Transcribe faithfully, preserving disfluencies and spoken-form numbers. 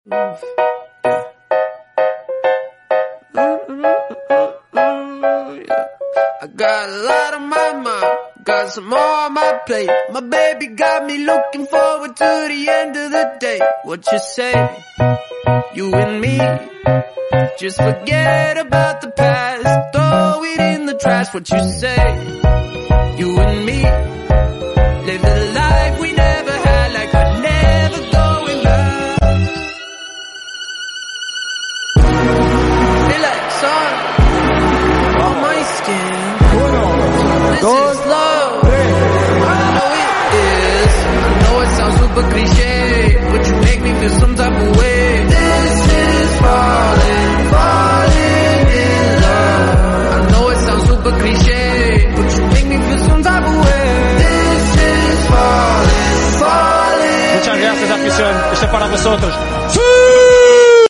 Oof. I got a lot on my mind, got some more on my plate. My baby got me looking forward to the end of the day. What you say? You and me, just forget about the past, throw it in the trash. What you say? You and me, live the life we never had, like we're never going back. Relax on, on my skin. This Dos, is love. tres. I know it is. I know it sounds super cliche, but you make me feel some type of way. This is falling, falling in love. I know it sounds super cliche, but you make me feel some type of way. This is falling, falling. Muchas gracias, afición. Esto es para vosotros.